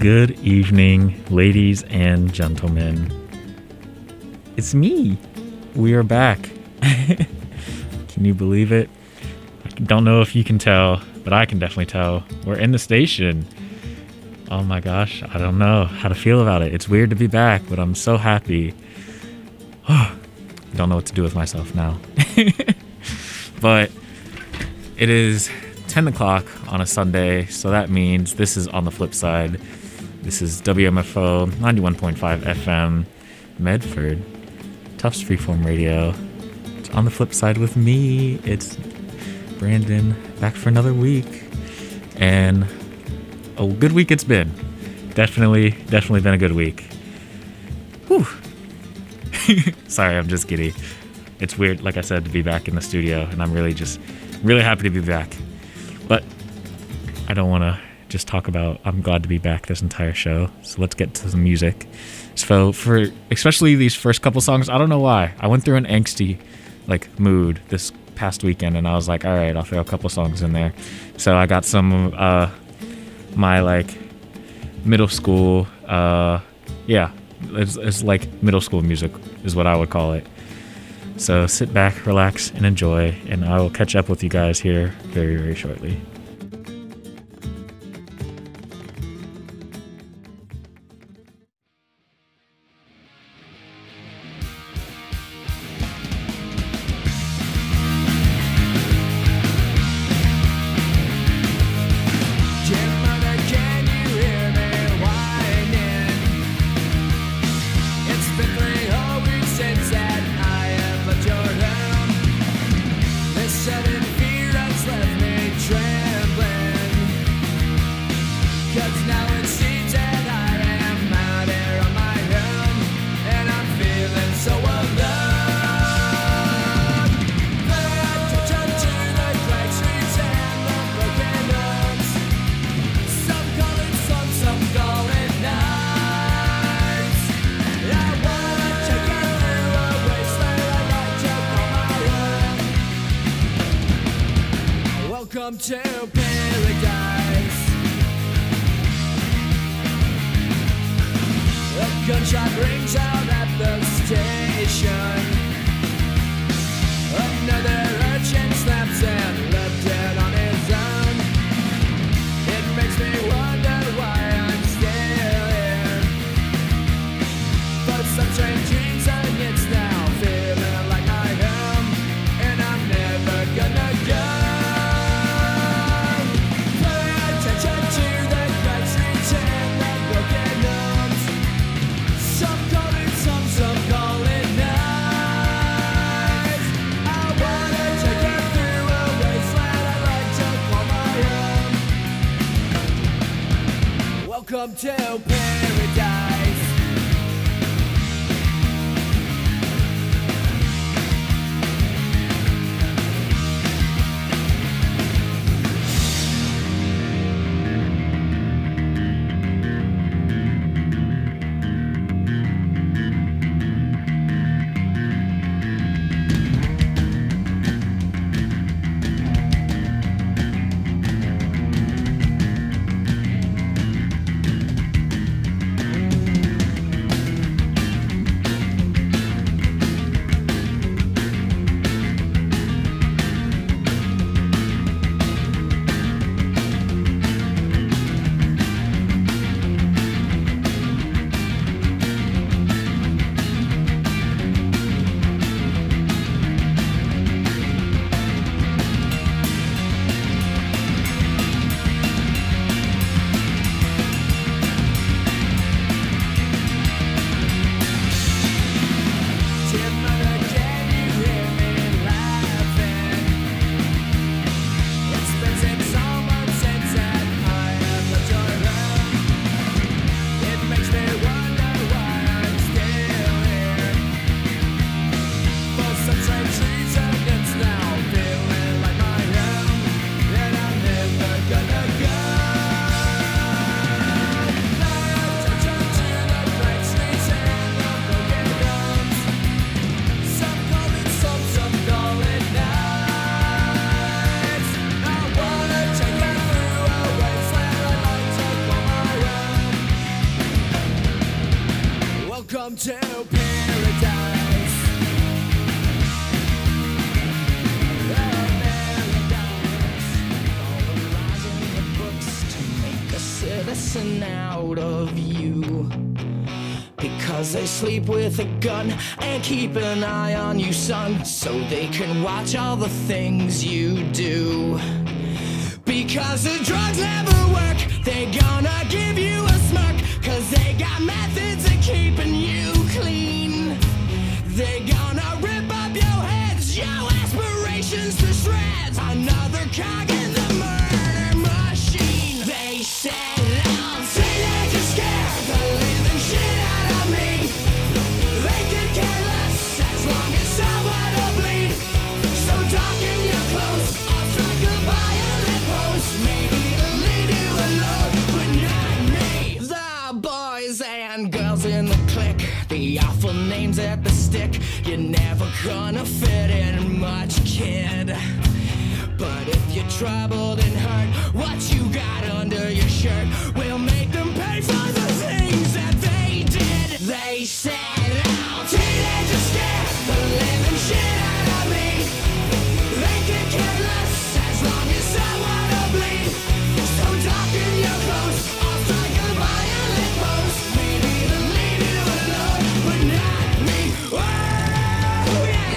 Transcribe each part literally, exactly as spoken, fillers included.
Good evening, ladies and gentlemen. It's me. We are back. Can you believe it? I don't know if you can tell, but I can definitely tell. We're in the station. Oh my gosh, I don't know how to feel about it. It's weird to be back, but I'm so happy. I don't know what to do with myself now. But it is ten o'clock on a Sunday, so that means this is On the Flip Side. This is W M F O ninety-one point five F M, Medford, Tufts Freeform Radio. It's On the Flip Side with me. It's Brandon, back for another week. And a good week it's been. Definitely, definitely been a good week. Whew. Sorry, I'm just giddy. It's weird, like I said, to be back in the studio, and I'm really just, really happy to be back. But I don't want to just talk about I'm glad to be back this entire show. So let's get to the music. So for especially these first couple songs, I don't know why. I went through an angsty like mood this past weekend, and I was like, all right, I'll throw a couple songs in there. So I got some uh my like middle school uh yeah, it's, it's like middle school music is what I would call it. So sit back, relax, and enjoy, and I will catch up with you guys here very, very shortly. Welcome to paradise. A gunshot rings out at the station. Another urchin snaps and left dead on his own. It makes me wonder why I'm still here. But some strange dreams and it's now feeling like my home, and I'm never gonna go. Welcome to paradise. to paradise. All the lies in the books to make a citizen out of you. Because they sleep with a gun and keep an eye on you, son, so they can watch all the things you do. Because the drugs never work, they gonna give you a smirk, cause they got methods of keeping you clean. They gonna rip up your heads, your aspirations to shreds. Another cog in the murder machine. They said I'm teenagers scared the living shit out of me. They could care less as long as someone will bleed. So darken your clothes, I'll strike a violent pose. Maybe it'll leave you alone, but not me. The boys and girls in the clique, the awful names at the stick. You're never gonna fit in much, kid. But if you're troubled and hurt, what you got under your shirt will make them pay for the things that they did. They said, "Now teenagers scared the living shit out of me. They could care less as long as someone will bleed. So darken your clothes, I'll strike a violent pose. Maybe it'll leave you alone, but not me." Oh, yeah.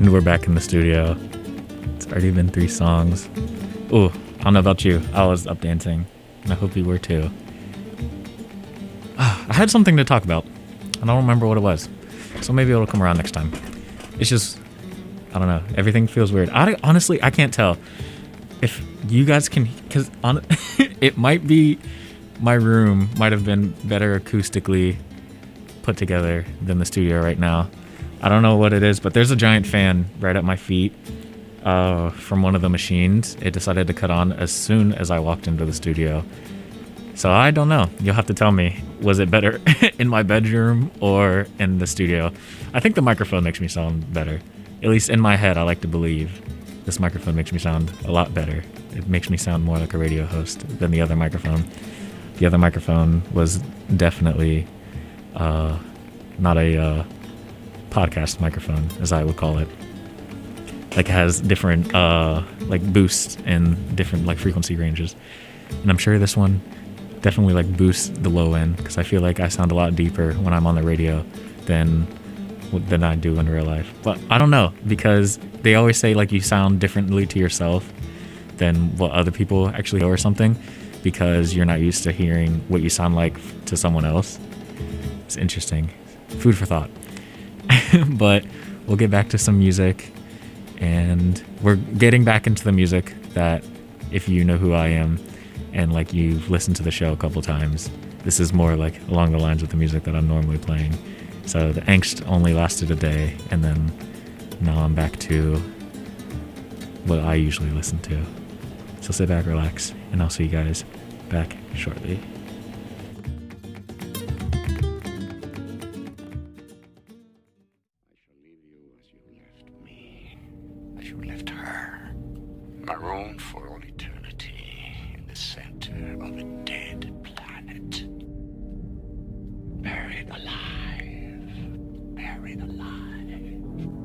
And we're back in the studio. It's already been three songs. Ooh, I don't know about you. I was up dancing, and I hope you were too. I had something to talk about. I don't remember what it was, so maybe it'll come around next time. It's just, I don't know. Everything feels weird. I honestly, I can't tell if you guys can, because on it might be my room might have been better acoustically put together than the studio right now. I don't know what it is, but there's a giant fan right at my feet uh, from one of the machines. It decided to cut on as soon as I walked into the studio. So I don't know. You'll have to tell me. Was it better in my bedroom or in the studio? I think the microphone makes me sound better. At least in my head, I like to believe this microphone makes me sound a lot better. It makes me sound more like a radio host than the other microphone. The other microphone was definitely uh, not a uh, podcast microphone, as I would call it. Like, it has different uh, like boosts and different like frequency ranges. And I'm sure this one definitely like boosts the low end, because I feel like I sound a lot deeper when I'm on the radio than than I do in real life. But I don't know, because they always say like you sound differently to yourself than what other people actually know or something, because you're not used to hearing what you sound like to someone else. It's interesting. Food for thought. But we'll get back to some music, and we're getting back into the music that, if you know who I am and like you've listened to the show a couple times, this is more like along the lines of the music that I'm normally playing. So the angst only lasted a day, and then now I'm back to what I usually listen to. So sit back, relax, and I'll see you guys back shortly. I shall leave you as you left me, as you left her, marooned for all eternity in the center of a dead planet. Buried alive, buried alive.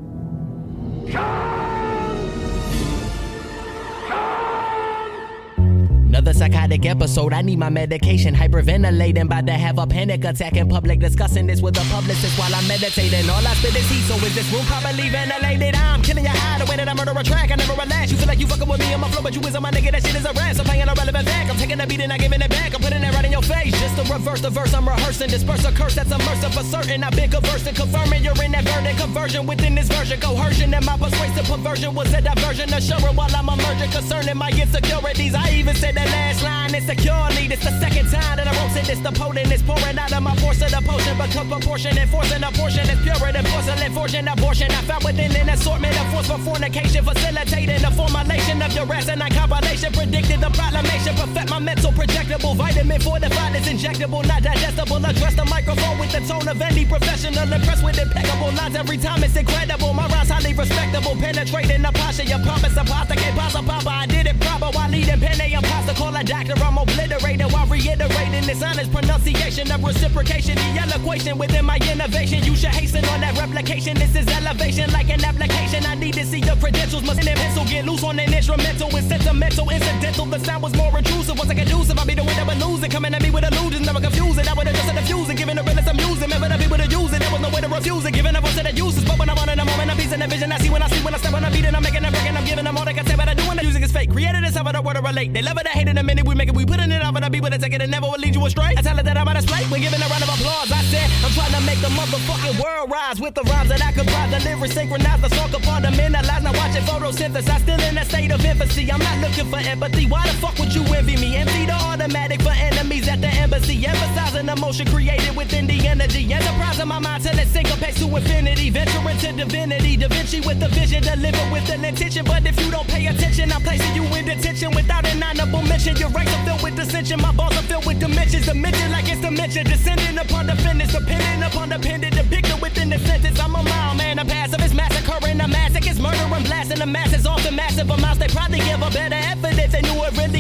Another psychotic episode, I need my medication. Hyperventilating, about to have a panic attack in public. Discussing this with a publicist while I'm meditating. All I spit is heat, so is this room properly ventilated? I'm killing your eye the way that I murder a track. I never relax. You feel like you fucking with me on my flow, but you is on my nigga. That shit is a rap. So playing a relevant fact. I'm taking the beat and I'm giving it back. I'm putting it right in your face. Just to reverse the verse, I'm rehearsing. Disperse a curse that's immersive for certain. I've been conversing, confirming you're in that verdict. Conversion within this version. Coercion and my persuasive perversion was a diversion. Assuring while I'm emerging. Concerning my insecurities. I even said that last line insecurely. This the second time that I wrote it. This the potent is pouring out of my force of the potion. Become proportion and forcing a portion is purer than porcelain. Fortune abortion. I found within an assortment of force for fornication. Facilitating the formulation of your ass and I compilation. Predicted the proclamation. Perfect my mental projectable. Vitamin fortified is injectable. Not digestible. Address the microphone with the tone of any professional. Impressed with impeccable lines every time. It's incredible. My rhymes highly respectable. Penetrating the posture. Your promise apostle. Can't pasta papa. I did it proper while leading pen a imposter. Call a doctor. I'm obliterating while reiterating this honest pronunciation of reciprocation. The eloquation within my innovation. You should hasten on that replication. This is elevation like an application. I need to see your credentials. Must in a pencil get loose on an instrumental. It's sentimental, incidental. The sound was more intrusive. Once I get loose, if I be the way that would lose it. Coming at me with illusions, never confuse it. I would have just diffused it. Giving the realness I'm using. Never the people to use it. There was no way to refuse it. Giving up to the uses. But when I'm on in a moment, I'm piecing the vision. I see when I see when I step on a beat and I'm making a break and I'm giving them all they can say. But I do when the music is fake. Created this, how the word to relate. They love it, they hate it. The minute we make it, we put it out. But I be with it, take it and never will lead you astray. I tell it that I'm on display. We're giving a round of applause. I said, I'm trying to make the motherfucking world rise with the rhymes that I comprise. The lyrics synchronize, the song compartmentalize. Now watching photosynthesis. I'm still in a state of infancy. I'm not looking for empathy. Why the fuck would you envy me? Empty the automatic for enemies at the embassy. Emphasizing emotion created within the energy. Enterprise in my mind till it syncopates to infinity. Venturing to divinity. Da Vinci with the vision. Deliver with an intention. But if you don't pay attention, I'm placing you in detention without an honorable mention. Your ranks are filled with dissension. My balls are filled with dimensions. Dimension like it's dementia. Descending upon the finish. Depending upon the pendant. Depicted within the sentence. I'm a mild man. A passive is massacring. A massacre is murdering. Blasting the masses. Often massive amounts. They probably give a better effort if they knew it really counts. But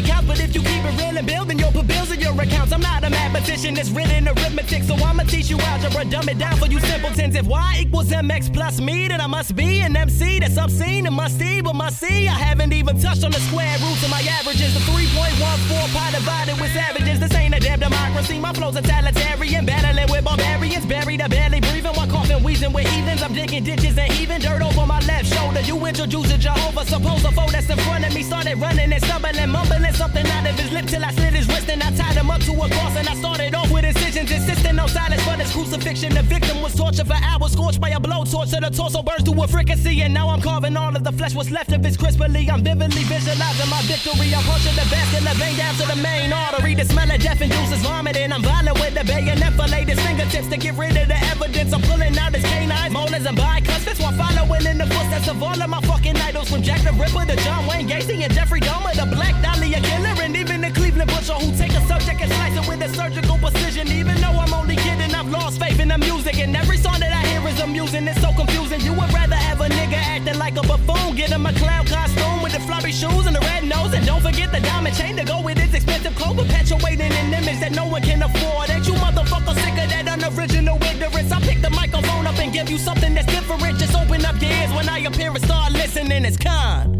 if you keep it real and building your bills and your accounts. I'm not a mathematician, it's written arithmetic, so I'ma teach you algebra, dumb it down for you simpletons. If y equals mx plus me, then I must be an M C that's obscene and musty, but must see I haven't even touched on the square roots of my averages. The three point one four pi divided with savages. This ain't a damn democracy. My flow's a totalitarian, battling with barbarians, buried or barely breathing while coughing, wheezing with heathens. I'm digging ditches and heaving dirt over my left shoulder. You introduce a Jehovah, suppose a foe that's in front of me started running and stumbling, mumbling something out of his lip till I slit his wrist and I tied him up to a cross and I started off with incisions, insisting on silence for this crucifixion. The victim was tortured for hours, scorched by a blowtorch so the torso burns to a fricassee, and now I'm carving all of the flesh what's left of it crisply. I'm vividly visualizing my victory. I'm pushing the vascular vein down to the main artery. The smell of death induces vomiting. I'm violent with the bayonet fillet his fingertips to get rid of the evidence. I'm pulling out his canines, molars and bicuspids while following in the footsteps of all of my fucking idols, from Jack the Ripper to John Wayne Gacy and Jeffrey Dahmer, the Black Dahlia killer, and even the Cleveland Butcher who take a subject and slice it with a surgical precision. Even though I'm only kidding, I've lost faith in the music, and every song that I hear is amusing. It's so confusing. You would rather have a nigga acting like a buffoon, get him a clown costume with the floppy shoes and the red nose, and don't forget the diamond chain to go with his expensive clothes, perpetuating an image that no one can afford. Ain't you motherfuckers sick of that unoriginal ignorance? I pick the microphone up and give you something that's different. Just open up your ears when I appear and start listening. It's kind.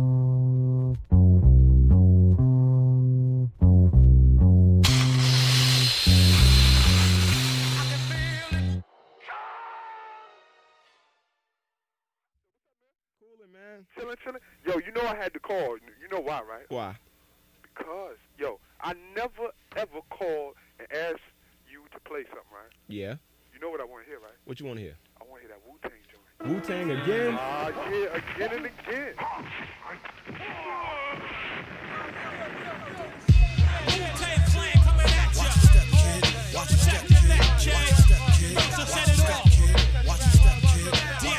Man. Chillin', chillin'. Yo, you know I had to call. You know why, right? Why? Because, yo, I never, ever called and asked you to play something, right? Yeah. You know what I want to hear, right? What you want to hear? I want to hear that Wu-Tang joint. Wu-Tang again? Ah, uh, yeah, again and again. Wu-Tang Clan coming at ya. Watch your step, kid. Watch your step, kid. Watch your step, kid. So set it off. Watch your step, kid.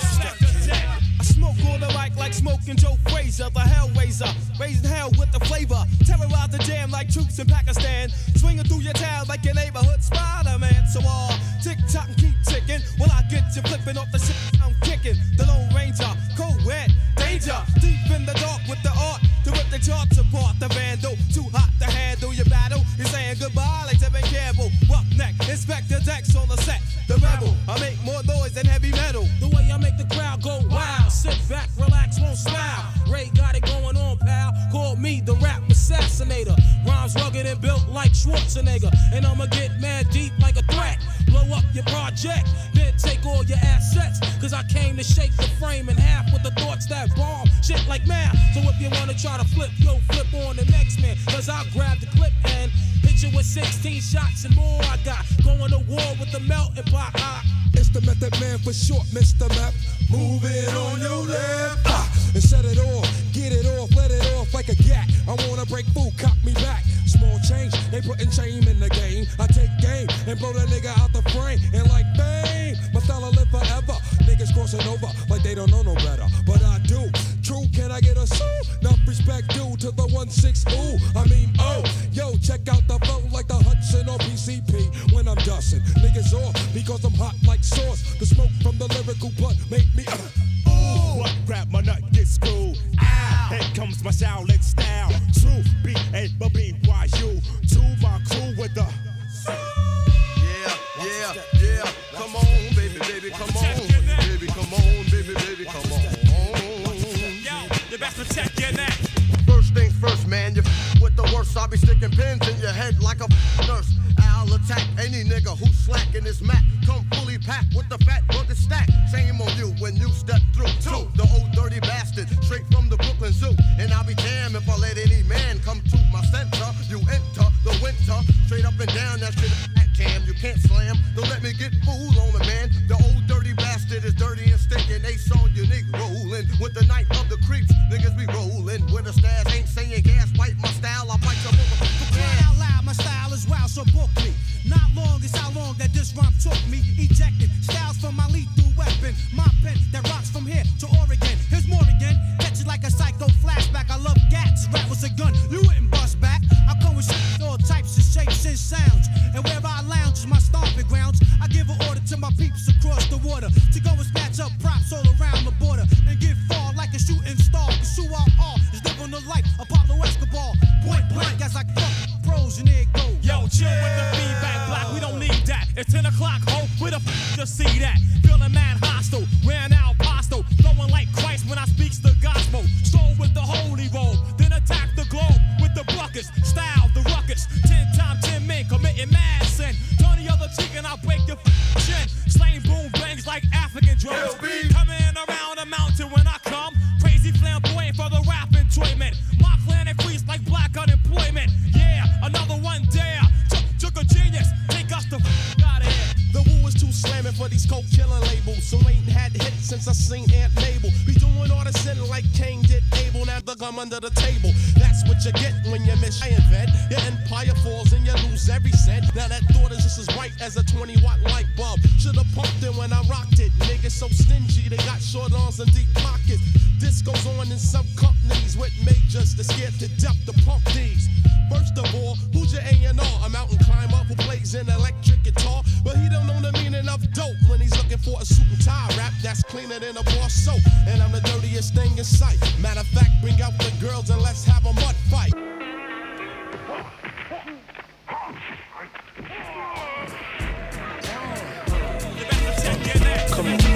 I smoke on the mic like smoking Joe Frazier, the Hellraiser, raising hell with the flavor, terrorize the jam like troops in Pakistan, swinging through your town like your neighborhood Spider-Man. So all uh, tick tock and keep ticking, while I get you flipping off the shit I'm kicking. The Lone Ranger, co-ed, danger, deep in the dark with the art to rip the charts apart. The vandal, too hot to handle your battle. You're saying goodbye like Tevin Campbell. Roughneck, Inspector Dex on the set. The rebel, I make more noise than heavy metal. The way I make the crowd go wild. Sit back, relax, won't smile. Ray got it going on, pal. Call me the rap assassinator. Rhymes rugged and built like Schwarzenegger. And I'ma get mad deep like a threat. Blow up your project, then take all your assets. Cause I came to shake the frame in half with the thoughts that bomb shit like math. So if you wanna try to flip, yo, flip on the next man. Cause I'll grab the clip and hit you with sixteen shots and more. I got going to war with the melting pot. I It's the Method Man for short, Mister Map. Move it on your left, ah, and set it off, get it off, let it off like a gat. I wanna break food, cop me back. Small change, they putting shame in the game. I take game and blow that nigga out the frame. And like bang, my style will live forever. Niggas crossing over like they don't know no better, but I do. True, can I get a sue? Enough respect due to the one six ooh. I mean, oh, yo, check out the flow like the Hudson or P C P when I'm dusting. Niggas off because I'm hot like sauce. The smoke from the lyrical blunt make me uh, ooh. What grab my nut get screwed? Ah, here comes my Shaolin style. True, B A B Y U. To my crew with the. Yeah, yeah, yeah. Come on, baby, baby, come on, baby, come on, baby, baby, come on. Yo, you best protect your neck. First things first, man, you f with the worst. I'll be sticking pins in your head like a nurse. I'll attack any nigga who's slacking his mat. Come fully packed with the fat burger stack. Shame on you when you step through. Two, the old dirty bastard, straight from the Brooklyn Zoo. And I'll be damned if I let any man come to my center. You enter the winter, straight up and down that shit at cam. You can't slam, don't let me get fooled on the man. The old dirty bastard is dirty and stinking. They saw unique rolling with the night of the creeps. Niggas be rolling with a stash, ain't saying gas. Bite my style, I bite your motherfucker. Cry out loud, my style is wild, so book me. Not long is how long that this rhyme took me. Ejecting styles from my lethal weapon. My pen that rocks from here to Oregon. Here's more again. Catch it like a psycho flashback. I love gats. Rap was a gun. You wouldn't bust back. I come with shit, all types of shapes and sounds. And where I lounge is my stomping grounds. I give an order to my peeps across the water to go and snatch up props all around the border and get far like a shooting star. Cause who I are is living the life. A pop Pablo Escobar, point blank as I fuck froze and there it goes. Yo, chill with the feedback block, we don't need that. It's ten o'clock, ho, where the f to see that? Feeling mad hostile, ran out pasto, throwing like Christ when I speaks the gospel. Stole with the holy robe, then attack the globe with the buckets. Style the ruckus, ten times ten men committing mad sin. Turn the other cheek and I'll break your f chin. Slaying boom bangs like African drums. Coming around the mountain when I come. Crazy flamboyant for the rap enjoyment. My clan and freeze like black unemployment. Yeah, another one dare. Took a genius, take us the f out of here. The woo is too slamming for these coke killing labels. So ain't had hits since I seen Aunt Mabel. Be doing all the sin like Cain did Abel. Now the gum under the table. That's what you get when you miss. I invent. Your empire falls and you lose every cent. Now that thought is just as bright as a twenty watt light bulb. Should've pumped it when I rocked it. Niggas so stingy, they got short arms and deep pockets. This goes on in some companies with majors. They're scared to death to pump these. First of all, who's your A and R? A mountain climber who plays an electric guitar, but he don't know the meaning of dope when he's looking for a suit and tie rap that's cleaner than a bar soap. And I'm the dirtiest thing in sight. Matter of fact, bring out the girls and let's have a mud fight. Come on.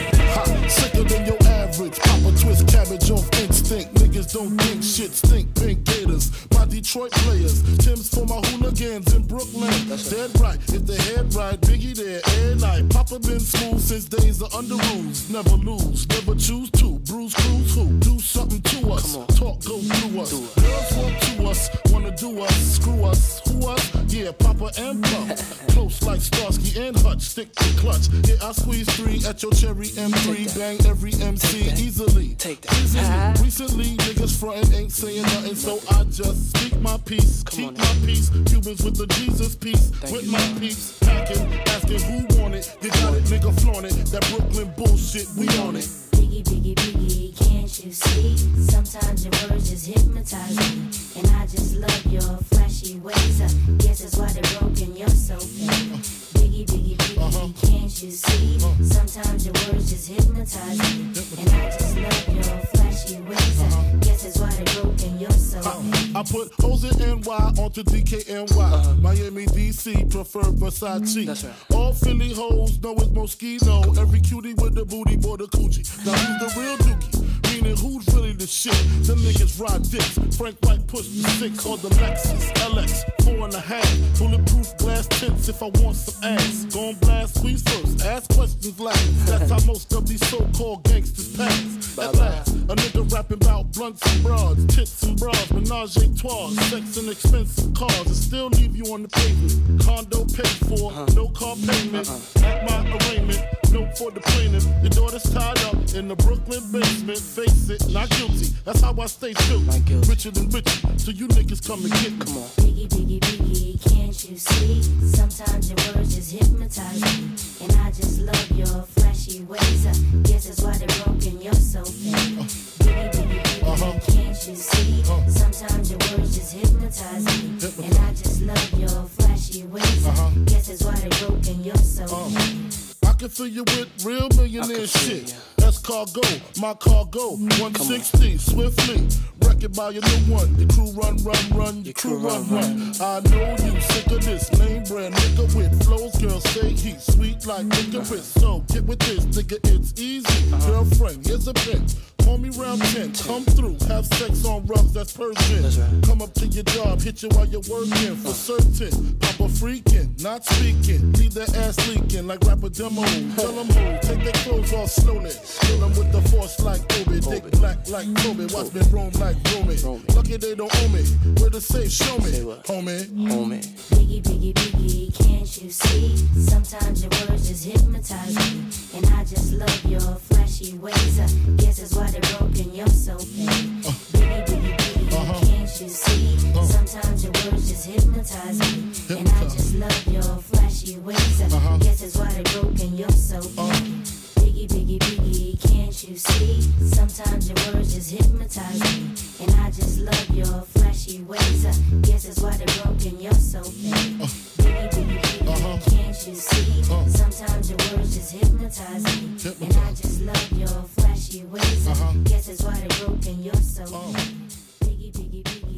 Ha, sicker than your average. Papa twist cabbage off instinct. Niggas don't think shit stink. Pink gators. My Detroit players. Tim's for my hooligans in Brooklyn. That's dead right. If the head right, Biggie there every night. Papa been smooth since days of under rules. Never lose, never choose to. Bruise, cruise, who? Do something to us. Talk, go through us. Girls want to us, wanna do us. Screw us, who us? Yeah, Papa and Pump. Close like Starsky and Hutch. Stick to clutch. Yeah, I squeeze three at your cherry M three. Bang every M C easily. Take that. Easily. Recently, niggas frontin' ain't saying nothing, so I just speak my peace. Keep my peace. Cubans with the Jesus peace. With my peace. Packing, asking who want it. You got it, nigga flaunt it. That Brooklyn bullshit, we on it. Biggie, biggie, biggie, can't you see? Sometimes your words just hypnotize me. And I just love your flashy ways. I guess that's why they're broken, you're so fake. Biggie, biggie, biggie, uh-huh. Can't you see? Uh-huh. Sometimes your words just hypnotize me. And I just love your flashy ways. I uh-huh. guess that's why they're broken, you're so fake. I put O's in N Y onto D K N Y. Uh-huh. Miami, D C, prefer Versace. That's right. All Philly hoes know it's Moschino. Every cutie with the booty, boy, the coochie. Now who's the real dookie? Meaning who's really the shit? Them niggas ride dicks. Frank White push the six on the Lexus L X, four and a half. Bulletproof glass tints if I want some ass. Gon' blast, squeeze first, ask questions last. That's how most of these so-called gangsters pass. At last, a nigga rapping about blunts and broads, tits and bras, menage a trois, sex and expensive cars, and still leave you on the pavement. Condo paid for, no car payment. At my arraignment, note for the plaintiff. Your daughter's tied up in the Brooklyn basement. Face it, not guilty. That's how I stay true. Richer than richer, so you niggas come and get me. Come on. Biggie, biggie, biggie, can't you see? Sometimes your words just hypnotize me. And I just love your flashy ways. I guess that's why they're broken, you're so fake. Uh, biggie, biggie, biggie, uh-huh. Can't you see? Uh, Sometimes your words just hypnotize me. Hypnotize. And I just love your flashy ways. Uh-huh. I guess that's why they're broken, you're so uh, fake. I can fill you with real millionaire shit. That's cargo, my cargo. one sixty, swiftly. Wreck it by your new one. Your crew run, run, run. Your crew run, run. I know you sick of this lame brand nigga with flows. Girl, say he's sweet like licorice. So get with this, nigga, it's easy. Girlfriend, here's a bitch. Call me round ten, come through, have sex on rugs, that's Persian. That's right. Come up to your job, hit you while you're working, for certain. Papa freaking, not speaking, leave that ass leaking like rapper demo. Tell them who, take their clothes off slowly. Kill them with the force like Obi, dick black like Toby. Watch me roam like Romy. Lucky they don't owe me, where to say, show me, homie. Homie. Biggie, biggie, biggie, can't you see? Sometimes your words just hypnotize me. And I just love your flashy ways. I guess that's why they're broken, you're so fake. Uh, biggie, biggie, biggie, uh-huh. Can't you see? Uh, Sometimes your words just hypnotize me. Hypnotize. And I just love your flashy ways. I uh-huh. guess that's why they're broken, you're so fake. Uh, biggie, biggie, biggie, can't you see? Sometimes your words just hypnotize me. And I just love your flashy ways. I guess that's why they're broken, you're so fake. Uh, biggie, biggie, biggie, uh-huh. Can't you see? Uh, Sometimes your words just hypnotize me. Hypnotize. And I just love your flashy ways. Uh-huh. Guess that's why they're broken, you're so uh. Biggie, biggie, biggie.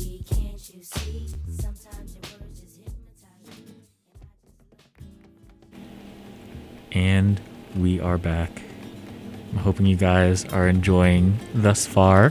And we are back. I'm hoping you guys are enjoying thus far.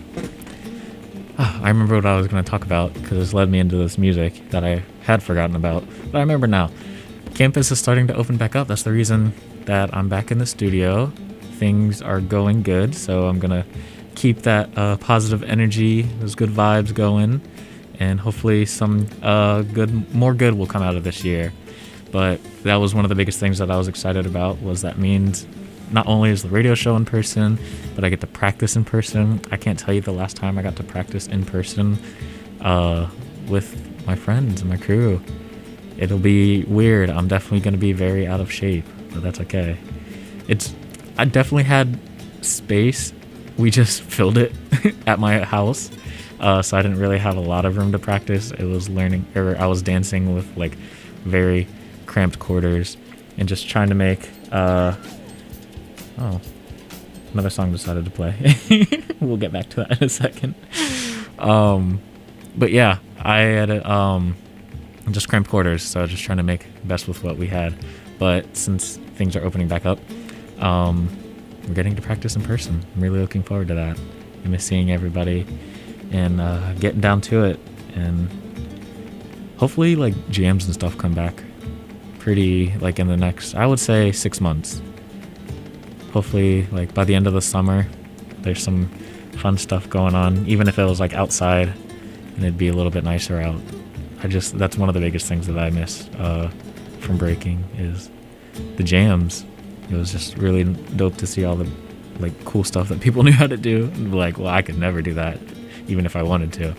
Oh, I remember what I was going to talk about because this led me into this music that I had forgotten about, but I remember now. Campus is starting to open back up. That's the reason that I'm back in the studio. Things are going good, so I'm going to keep that uh, positive energy, those good vibes going, and hopefully some uh, good, more good will come out of this year. But that was one of the biggest things that I was excited about, was that means not only is the radio show in person, but I get to practice in person. I can't tell you the last time I got to practice in person uh, with my friends and my crew. It'll be weird. I'm definitely going to be very out of shape, but that's okay. It's I definitely had space. We just filled it at my house, uh, so I didn't really have a lot of room to practice. It was learning, or I was dancing with like very cramped quarters and just trying to make... Uh, Oh, another song decided to play. We'll get back to that in a second. Um, but yeah, I had a, um, just cramped quarters, so just trying to make the best with what we had. But since things are opening back up, um, we're getting to practice in person. I'm really looking forward to that. I miss seeing everybody and uh, getting down to it. And hopefully, like, jams and stuff come back pretty, like, in the next, I would say, six months. Hopefully, like, by the end of the summer, there's some fun stuff going on, even if it was like outside and it'd be a little bit nicer out. I just, that's one of the biggest things that I miss uh, from breaking is the jams. It was just really dope to see all the like cool stuff that people knew how to do. Like, well, I could never do that, even if I wanted to.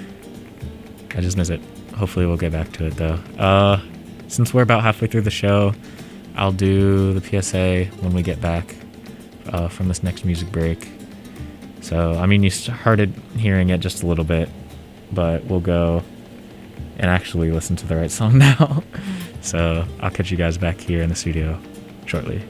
I just miss it. Hopefully we'll get back to it though. Uh, since we're about halfway through the show, I'll do the P S A when we get back uh, from this next music break. So, I mean, you started hearing it just a little bit, but we'll go and actually listen to the right song now. So, I'll catch you guys back here in the studio shortly.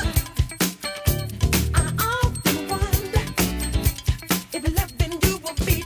If loving you will be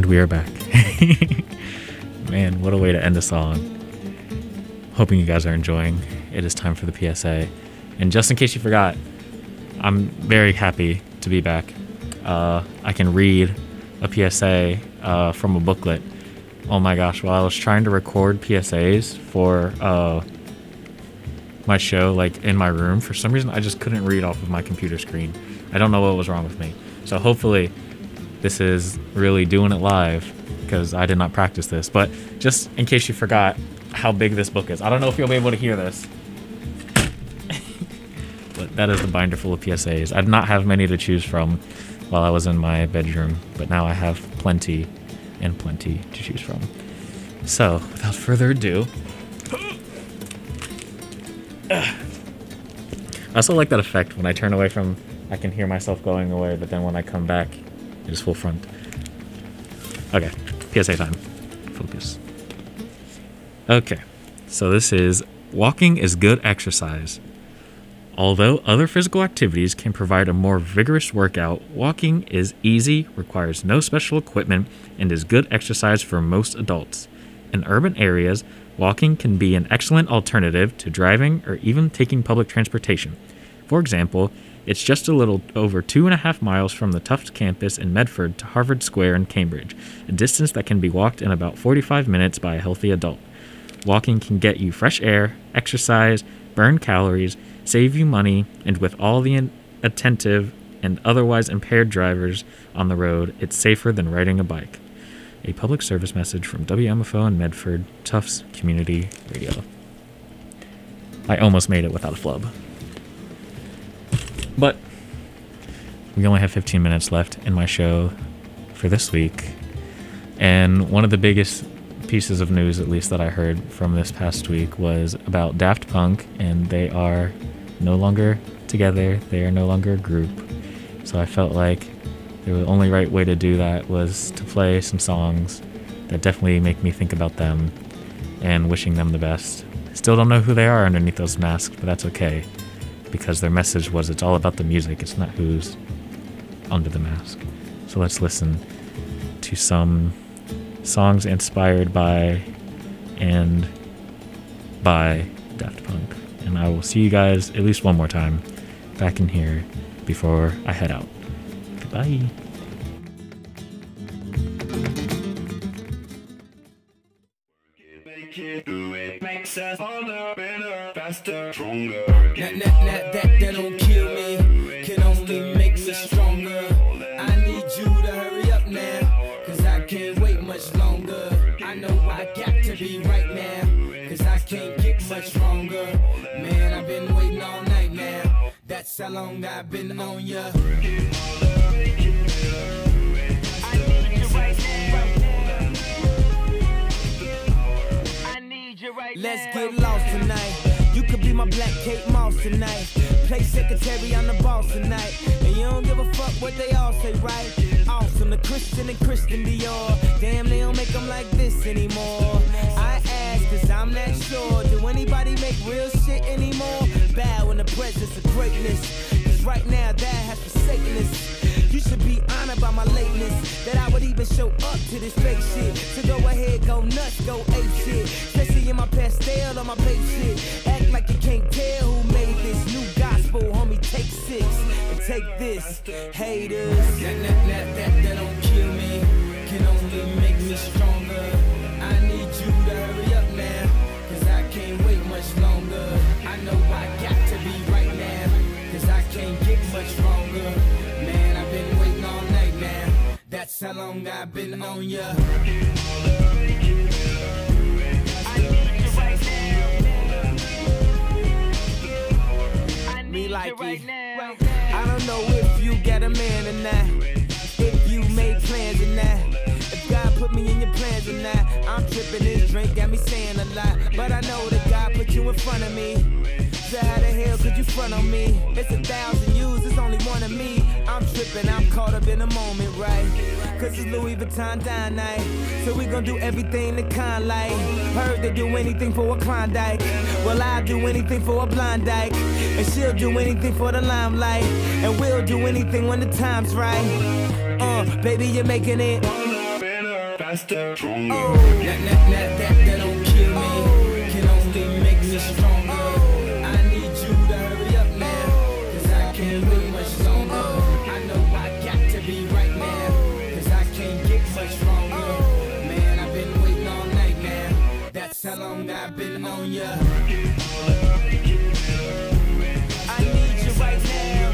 we are back. Man, what a way to end a song. Hoping you guys are enjoying. It is time for the P S A. And just in case you forgot, I'm very happy to be back. Uh, I can read a P S A uh, from a booklet. Oh my gosh, while I was trying to record P S As for uh, my show, like in my room, for some reason I just couldn't read off of my computer screen. I don't know what was wrong with me. So hopefully this is really doing it live, because I did not practice this. But just in case you forgot how big this book is, I don't know if you'll be able to hear this. But that is the binder full of P S As. I did not have many to choose from while I was in my bedroom, but now I have plenty and plenty to choose from. So, without further ado, I also like that effect when I turn away from, I can hear myself going away, but then when I come back, it is full front. Okay, P S A time. Focus. Okay, so this is, walking is good exercise. Although other physical activities can provide a more vigorous workout, walking is easy, requires no special equipment, and is good exercise for most adults. In urban areas, walking can be an excellent alternative to driving or even taking public transportation. For example, it's just a little over two and a half miles from the Tufts campus in Medford to Harvard Square in Cambridge, a distance that can be walked in about forty-five minutes by a healthy adult. Walking can get you fresh air, exercise, burn calories, save you money, and with all the inattentive and otherwise impaired drivers on the road, it's safer than riding a bike. A public service message from W M F O and Medford, Tufts Community Radio. I almost made it without a flub. But we only have fifteen minutes left in my show for this week. And one of the biggest pieces of news, at least that I heard from this past week, was about Daft Punk, and they are no longer together. They are no longer a group. So I felt like the only right way to do that was to play some songs that definitely make me think about them and wishing them the best. Still don't know who they are underneath those masks, but that's okay, because their message was it's all about the music, it's not who's under the mask. So let's listen to some songs inspired by and by Daft Punk. And I will see you guys at least one more time back in here before I head out. Goodbye. Makes us harder, better, faster, stronger. That, that, that, that, that don't kill me, can only make me stronger. I need you to hurry up now, cause I can't wait much longer. I know I got to be right now, cause I can't get much stronger. Man, I've been waiting all night now, that's how long I've been on ya. Let's get lost tonight. You could be my black Kate Moss tonight. Play secretary, I'm the boss tonight. And you don't give a fuck what they all say, right? Awesome, the Christian and Christian Dior. Damn, they don't make them like this anymore. I ask, cause I'm not sure. Do anybody make real shit anymore? Bow in the presence of greatness. Cause right now, that has forsaken us. You should be honored by my lateness, that I would even show up to this fake shit. So go ahead, go nuts, go ape shit. Especially in my pastel on my babe shit. Act like you can't tell who made this new gospel, homie. Take six and take this, haters. That, that, that, that, that don't kill me, can only make me stronger. I need you to hurry up now, cause I can't wait much longer. I know I got to be right now, cause I can't get much stronger. Man, I've been waiting all night now, that's how long I've been on ya. Me like it. I don't know if you got a man or not, if you made plans or not, if God put me in your plans or not. I'm tripping, this drink got me saying a lot, but I know that God put you in front of me. So how the hell could you front on me? It's a thousand yous, it's only one of me. I'm tripping, I'm caught up in the moment, right? Cause it's Louis Vuitton dine night, so we gon' do everything the kind like. Heard they do anything for a Klondike, well I'll do anything for a blind dyke. And she'll do anything for the limelight, and we'll do anything when the time's right. Uh, baby, you're making it faster, stronger. Oh, that, that, that, that, that don't kill me, can only make me stronger. I need you to hurry up now, cause I can't wait much longer. I know I got to be right now, cause I can't get much stronger. Man, I've been waiting all night now, that's how long I've been on ya. I need you right now,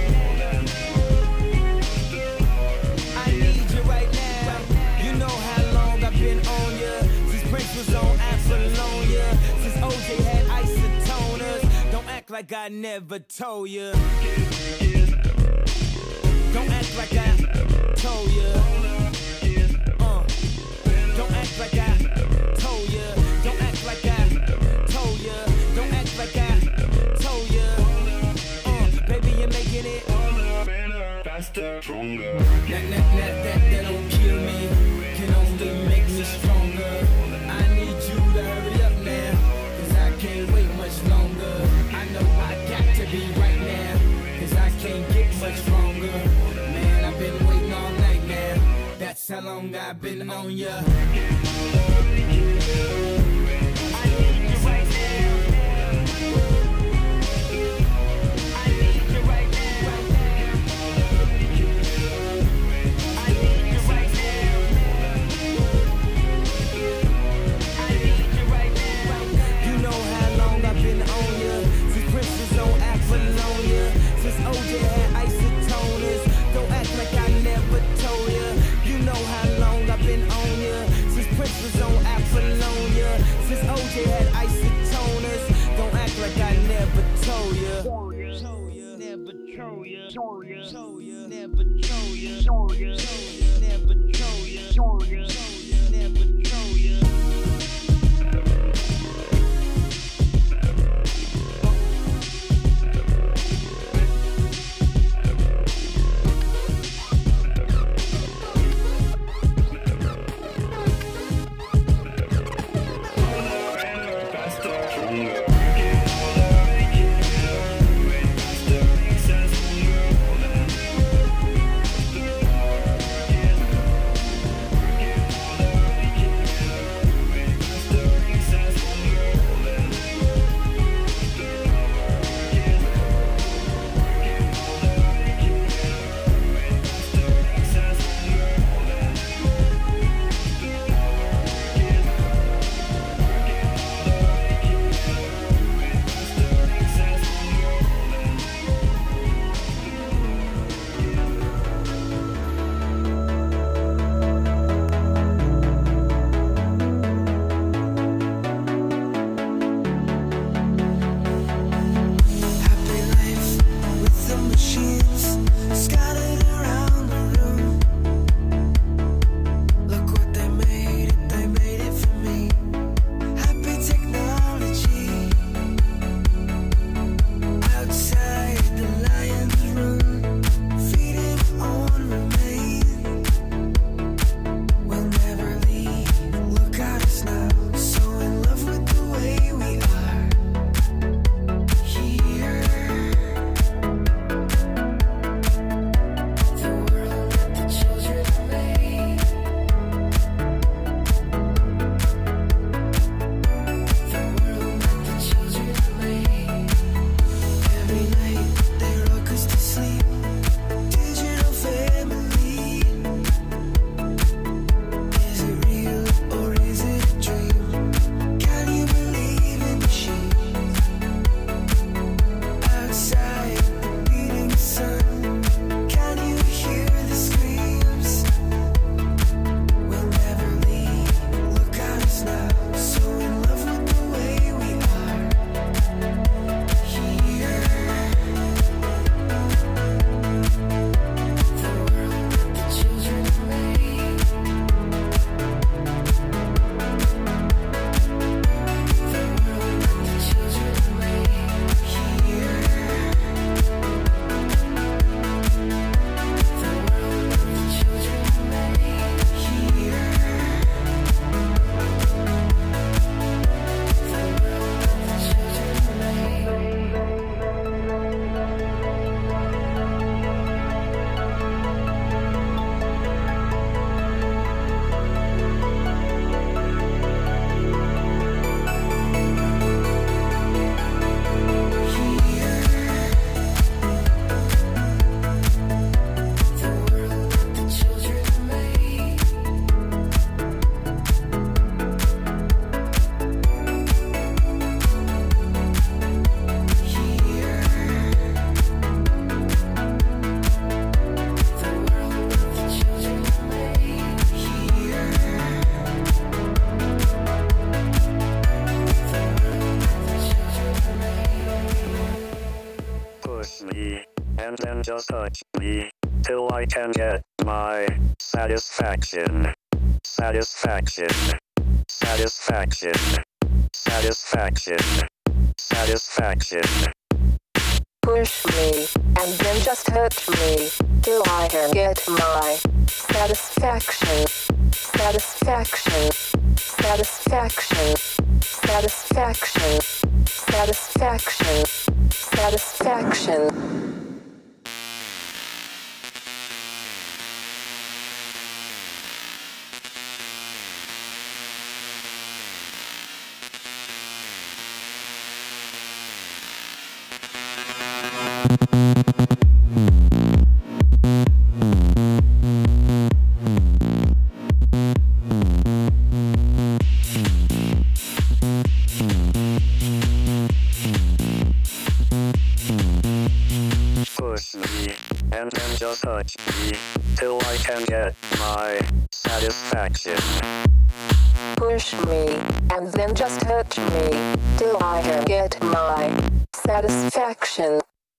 I need you right now. You know how long I've been on ya, since Prince was on Apollonia, since O J had isotoners. Don't act like I never told ya. Don't act like I told ya. Uh, don't act like I told ya. Don't act like I told ya. Don't act like I told ya. Uh, baby, you're making it faster, stronger. That, that, that, that, that don't kill me, can only make me stronger. I need you to hurry up now, cause I can't wait much longer. I know I got to be right now, cause I can't get much stronger. Man, I've been waiting all night now, that's how long I've been on ya. I need you right now, I need you right now, I need you right now, I need you right now. You know how long I've been on ya, since Prince was on Apollonia, since O J had isotoners. Don't act like I never told ya. You know how long I've been on ya, since then just touch me till I can get my satisfaction. Satisfaction. Satisfaction. Satisfaction. Satisfaction. Push me, and then just touch me, till I can get my satisfaction. Satisfaction. Satisfaction. Satisfaction. Satisfaction. Satisfaction. Push me, and then just touch me, till I can get my satisfaction. Push me, and then just touch me, till I can get my satisfaction.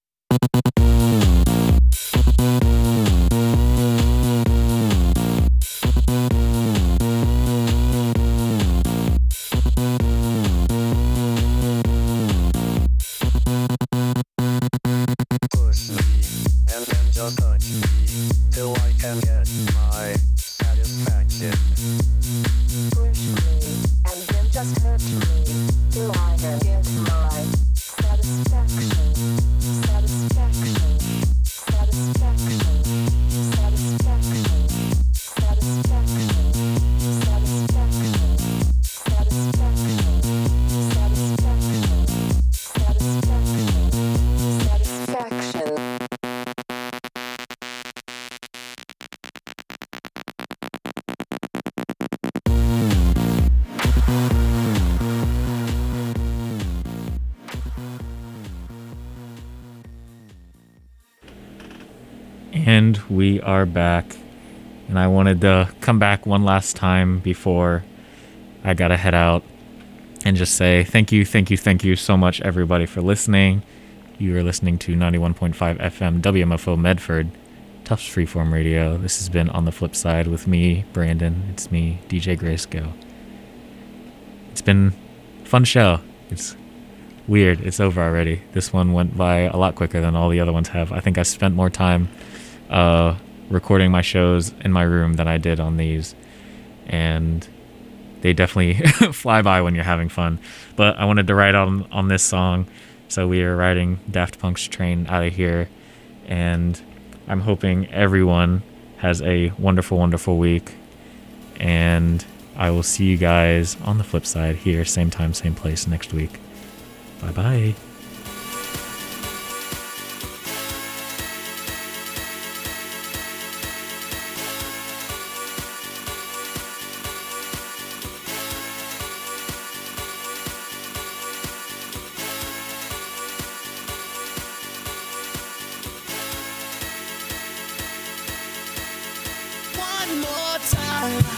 Push me, and then just touch me, till I can get my satisfaction. Push me, and then just touch me, till I can get my satisfaction. Satisfaction. Satisfaction. Satisfaction. Satisfaction. Satisfaction. Satisfaction. Satisfaction. And we are back. And I wanted to come back one last time before I gotta head out and just say thank you, thank you, thank you so much, everybody, for listening. You are listening to ninety-one point five F M W M F O Medford, Tufts Freeform Radio. This has been On the Flip Side with me, Brandon. It's me, D J Grayscale. It's been a fun show. It's weird. It's over already. This one went by a lot quicker than all the other ones have. I think I spent more time uh, recording my shows in my room than I did on these. And they definitely fly by when you're having fun. But I wanted to write on, on this song. So we are riding Daft Punk's Train out of here. And I'm hoping everyone has a wonderful, wonderful week. And I will see you guys on the flip side here, same time, same place next week. Bye-bye. One more time.